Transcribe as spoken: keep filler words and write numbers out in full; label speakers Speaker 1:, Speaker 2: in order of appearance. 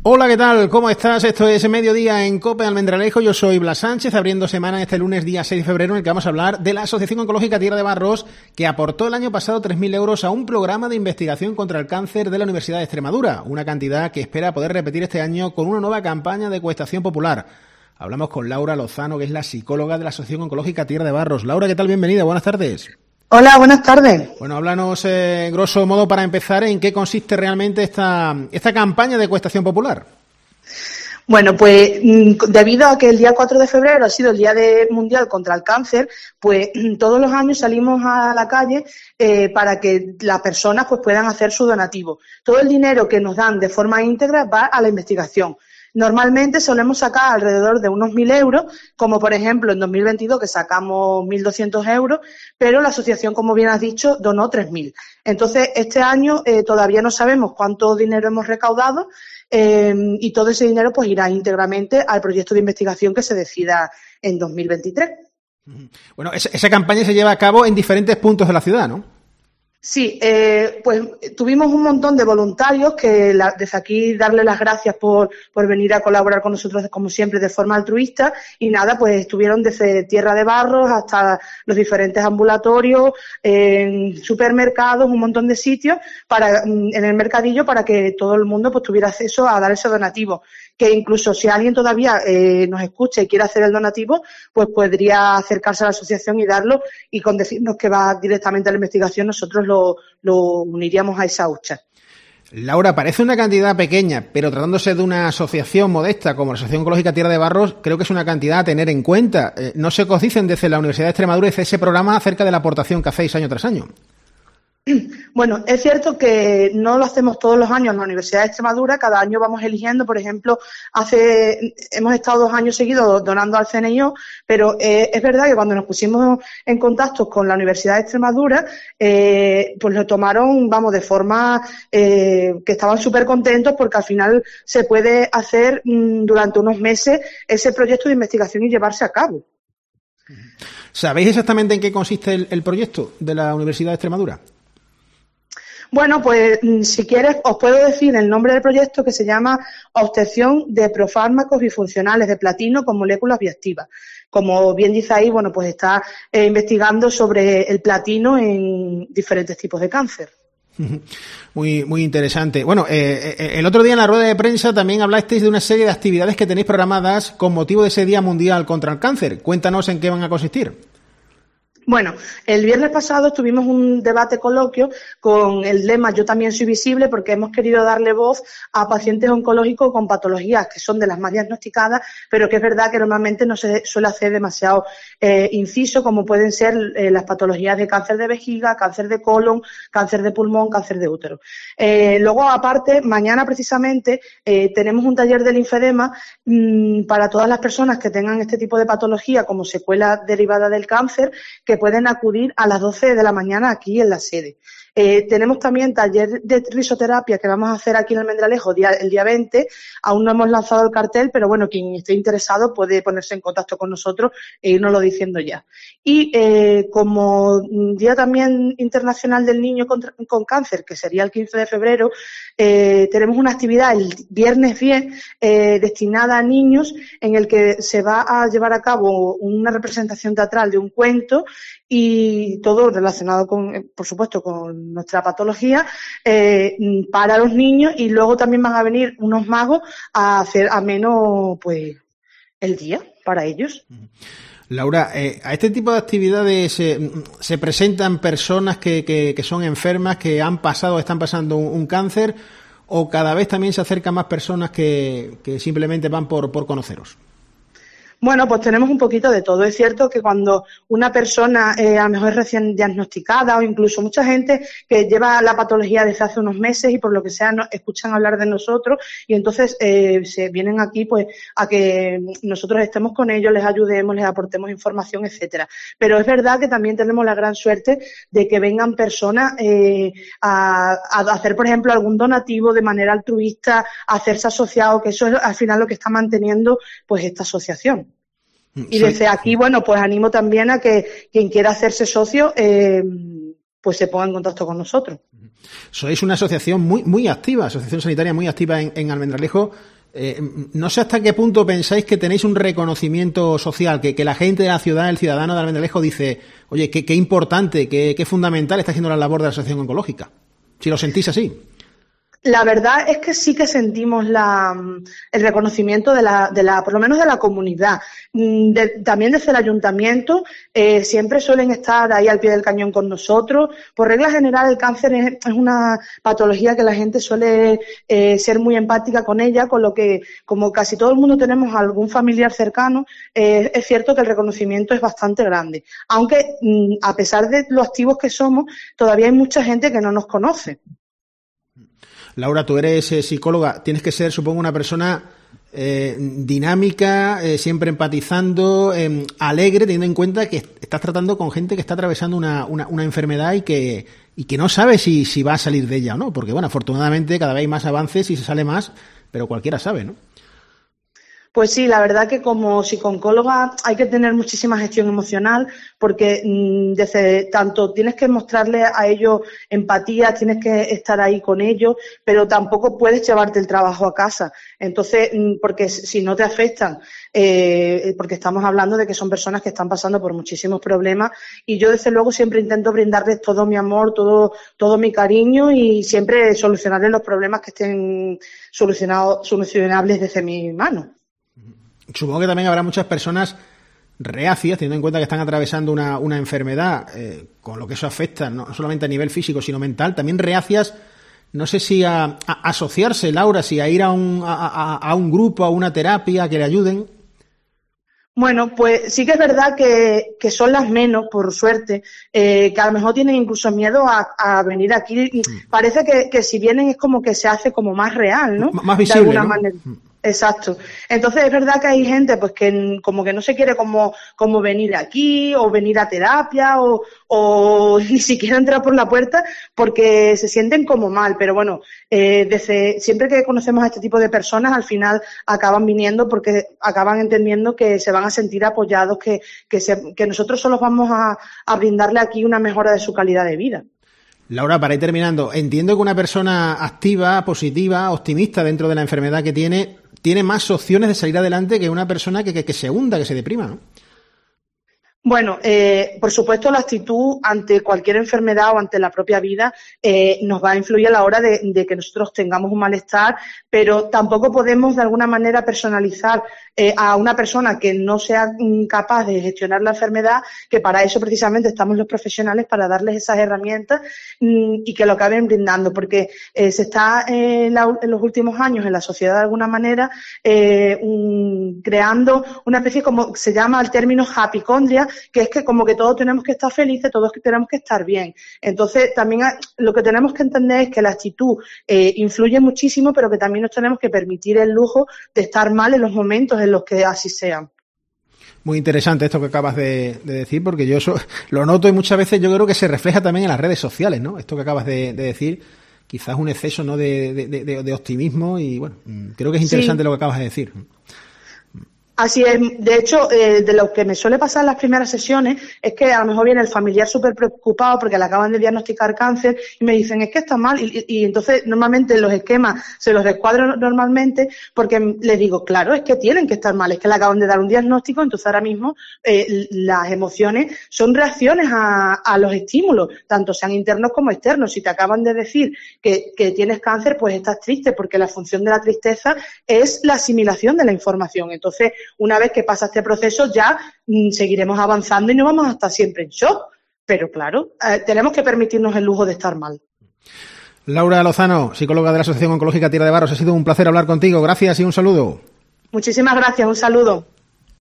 Speaker 1: Hola, ¿qué tal? ¿Cómo estás? Esto es Mediodía en COPE Almendralejo. Yo soy Blas Sánchez, abriendo semana este lunes día seis de febrero, en el que vamos a hablar de la Asociación Oncológica Tierra de Barros, que aportó el año pasado tres mil euros a un programa de investigación contra el cáncer de la Universidad de Extremadura, una cantidad que espera poder repetir este año con una nueva campaña de encuestación popular. Hablamos con Laura Lozano, que es la psicóloga de la Asociación Oncológica Tierra de Barros. Laura, ¿qué tal? Bienvenida, buenas tardes.
Speaker 2: Hola, buenas tardes.
Speaker 1: Bueno, háblanos, eh, grosso modo, para empezar, en qué consiste realmente esta, esta campaña de encuestación popular.
Speaker 2: Bueno, pues debido a que el día cuatro de febrero ha sido el Día de Mundial contra el Cáncer, pues todos los años salimos a la calle eh, para que las personas pues puedan hacer su donativo. Todo el dinero que nos dan de forma íntegra va a la investigación. Normalmente solemos sacar alrededor de unos mil euros, como por ejemplo en dos mil veintidós que sacamos mil doscientos euros, pero la asociación, como bien has dicho, donó tres mil. Entonces, este año eh, todavía no sabemos cuánto dinero hemos recaudado eh, y todo ese dinero pues irá íntegramente al proyecto de investigación que se decida en dos mil veintitrés.
Speaker 1: Bueno, esa, esa campaña se lleva a cabo en diferentes puntos de la ciudad, ¿no?
Speaker 2: Sí, eh, pues tuvimos un montón de voluntarios que la, desde aquí darle las gracias por, por venir a colaborar con nosotros, como siempre, de forma altruista. Y nada, pues estuvieron desde Tierra de Barros hasta los diferentes ambulatorios, en supermercados, un montón de sitios para en el mercadillo para que todo el mundo pues tuviera acceso a dar ese donativo. Que incluso si alguien todavía eh, nos escucha y quiere hacer el donativo, pues podría acercarse a la asociación y darlo, y con decirnos que va directamente a la investigación nosotros lo, lo uniríamos a esa hucha.
Speaker 1: Laura, parece una cantidad pequeña, pero tratándose de una asociación modesta como la Asociación Oncológica Tierra de Barros, creo que es una cantidad a tener en cuenta. Eh, no se codicen desde la Universidad de Extremadura y ese programa acerca de la aportación que hacéis año tras año.
Speaker 2: Bueno, es cierto que no lo hacemos todos los años en la Universidad de Extremadura, cada año vamos eligiendo, por ejemplo, hace hemos estado dos años seguidos donando al C N I O, pero eh, es verdad que cuando nos pusimos en contacto con la Universidad de Extremadura, eh, pues lo tomaron, vamos, de forma eh, que estaban súper contentos porque al final se puede hacer mmm, durante unos meses ese proyecto de investigación y llevarse a cabo.
Speaker 1: ¿Sabéis exactamente en qué consiste el, el proyecto de la Universidad de Extremadura?
Speaker 2: Bueno, pues si quieres os puedo decir el nombre del proyecto, que se llama Obtención de Profármacos Bifuncionales de Platino con Moléculas Bioactivas. Como bien dice ahí, bueno, pues está eh, investigando sobre el platino en diferentes tipos de cáncer.
Speaker 1: Muy, muy interesante. Bueno, eh, el otro día en la rueda de prensa también hablasteis de una serie de actividades que tenéis programadas con motivo de ese Día Mundial contra el Cáncer. Cuéntanos en qué van a consistir.
Speaker 2: Bueno, el viernes pasado tuvimos un debate coloquio con el lema Yo también soy visible, porque hemos querido darle voz a pacientes oncológicos con patologías que son de las más diagnosticadas, pero que es verdad que normalmente no se suele hacer demasiado eh, inciso, como pueden ser eh, las patologías de cáncer de vejiga, cáncer de colon, cáncer de pulmón, cáncer de útero. Eh, luego, aparte, mañana precisamente eh, tenemos un taller de linfedema mmm, para todas las personas que tengan este tipo de patología como secuela derivada del cáncer, que pueden acudir a las doce de la mañana aquí en la sede. Eh, tenemos también taller de risoterapia que vamos a hacer aquí en Almendralejo día, el día veinte. Aún no hemos lanzado el cartel, pero bueno, quien esté interesado puede ponerse en contacto con nosotros e irnoslo diciendo ya. Y eh, como Día también Internacional del Niño con, con Cáncer, que sería el quince de febrero, eh, tenemos una actividad el viernes diez eh, destinada a niños, en el que se va a llevar a cabo una representación teatral de un cuento y todo relacionado con, por supuesto, con nuestra patología eh, para los niños, y luego también van a venir unos magos a hacer ameno pues el día para ellos.
Speaker 1: Laura, eh, a este tipo de actividades eh, se presentan personas que, que, que son enfermas, que han pasado o están pasando un, un cáncer, o cada vez también se acercan más personas que, que simplemente van por, por conoceros.
Speaker 2: Bueno, pues tenemos un poquito de todo. Es cierto que cuando una persona eh, a lo mejor es recién diagnosticada, o incluso mucha gente que lleva la patología desde hace unos meses y por lo que sea no, escuchan hablar de nosotros, y entonces eh, se vienen aquí pues a que nosotros estemos con ellos, les ayudemos, les aportemos información, etcétera. Pero es verdad que también tenemos la gran suerte de que vengan personas eh, a, a hacer, por ejemplo, algún donativo de manera altruista, a hacerse asociado, que eso es al final lo que está manteniendo pues esta asociación. Y desde aquí, bueno, pues animo también a que quien quiera hacerse socio, eh, pues se ponga en contacto con nosotros.
Speaker 1: Sois una asociación muy muy activa, asociación sanitaria muy activa en, en Almendralejo. Eh, no sé hasta qué punto pensáis que tenéis un reconocimiento social, que, que la gente de la ciudad, el ciudadano de Almendralejo dice, oye, qué, qué importante, qué, qué fundamental está haciendo la labor de la asociación oncológica. Si lo sentís así.
Speaker 2: La verdad es que sí que sentimos la, el reconocimiento de la, de la, por lo menos de la comunidad. De, también desde el ayuntamiento eh, siempre suelen estar ahí al pie del cañón con nosotros. Por regla general, el cáncer es, es una patología que la gente suele eh, ser muy empática con ella, con lo que, como casi todo el mundo tenemos algún familiar cercano, eh, es cierto que el reconocimiento es bastante grande. Aunque, mm, a pesar de lo activos que somos, todavía hay mucha gente que no nos conoce.
Speaker 1: Laura, tú eres eh, psicóloga, tienes que ser, supongo, una persona eh, dinámica, eh, siempre empatizando, eh, alegre, teniendo en cuenta que estás tratando con gente que está atravesando una, una, una enfermedad y que y que no sabe si, si va a salir de ella o no, porque, bueno, afortunadamente cada vez hay más avances y se sale más, pero cualquiera sabe, ¿no?
Speaker 2: Pues sí, la verdad que como psicooncóloga hay que tener muchísima gestión emocional porque mmm, desde tanto tienes que mostrarle a ellos empatía, tienes que estar ahí con ellos, pero tampoco puedes llevarte el trabajo a casa. Entonces, mmm, porque si no te afectan, eh, porque estamos hablando de que son personas que están pasando por muchísimos problemas y yo desde luego siempre intento brindarles todo mi amor, todo, todo mi cariño y siempre solucionarles los problemas que estén solucionados, solucionables desde mi mano.
Speaker 1: Supongo que también habrá muchas personas reacias, teniendo en cuenta que están atravesando una, una enfermedad, eh, con lo que eso afecta, no solamente a nivel físico, sino mental, también reacias, no sé si a, a asociarse, Laura, si a ir a un, a, a, a un grupo, a una terapia, que le ayuden.
Speaker 2: Bueno, pues sí que es verdad que, que son las menos, por suerte, eh, que a lo mejor tienen incluso miedo a, a venir aquí. Y parece que, que si vienen es como que se hace como más real, ¿no?
Speaker 1: M- más visible,
Speaker 2: de alguna
Speaker 1: ¿no?
Speaker 2: manera. Exacto. Entonces es verdad que hay gente pues que como que no se quiere como, como venir aquí o venir a terapia o, o ni siquiera entrar por la puerta porque se sienten como mal. Pero bueno, eh, desde siempre que conocemos a este tipo de personas al final acaban viniendo porque acaban entendiendo que se van a sentir apoyados, que, que, se, que nosotros solo vamos a, a brindarle aquí una mejora de su calidad de vida.
Speaker 1: Laura, para ir terminando, entiendo que una persona activa, positiva, optimista dentro de la enfermedad que tiene, tiene más opciones de salir adelante que una persona que, que, que se hunda, que se deprima, ¿no?
Speaker 2: Bueno, eh, por supuesto la actitud ante cualquier enfermedad o ante la propia vida eh, nos va a influir a la hora de, de que nosotros tengamos un malestar, pero tampoco podemos de alguna manera personalizar eh, a una persona que no sea capaz de gestionar la enfermedad, que para eso precisamente estamos los profesionales, para darles esas herramientas mmm, y que lo acaben brindando, porque eh, se está eh, en, la, en los últimos años en la sociedad de alguna manera eh, un, creando una especie como se llama el término happycondria, que es que como que todos tenemos que estar felices, todos tenemos que estar bien. Entonces, también lo que tenemos que entender es que la actitud eh, influye muchísimo, pero que también nos tenemos que permitir el lujo de estar mal en los momentos en los que así sean.
Speaker 1: Muy interesante esto que acabas de, de decir, porque yo eso lo noto y muchas veces yo creo que se refleja también en las redes sociales, ¿no? Esto que acabas de, de decir, quizás un exceso, ¿no?, de, de, de, de optimismo y, bueno, creo que es interesante sí. Lo que acabas de decir.
Speaker 2: Así es. De hecho, eh, de lo que me suele pasar en las primeras sesiones es que a lo mejor viene el familiar súper preocupado porque le acaban de diagnosticar cáncer y me dicen, es que está mal. Y, y, y entonces, normalmente los esquemas se los recuadro normalmente porque les digo, claro, es que tienen que estar mal, es que le acaban de dar un diagnóstico, entonces ahora mismo eh, las emociones son reacciones a, a los estímulos, tanto sean internos como externos. Si te acaban de decir que, que tienes cáncer, pues estás triste porque la función de la tristeza es la asimilación de la información. Entonces, una vez que pasa este proceso ya mmm, seguiremos avanzando y no vamos a estar siempre en shock. Pero claro, eh, tenemos que permitirnos el lujo de estar mal.
Speaker 1: Laura Lozano, psicóloga de la Asociación Oncológica Tierra de Barros, ha sido un placer hablar contigo. Gracias y un saludo.
Speaker 2: Muchísimas gracias, un saludo.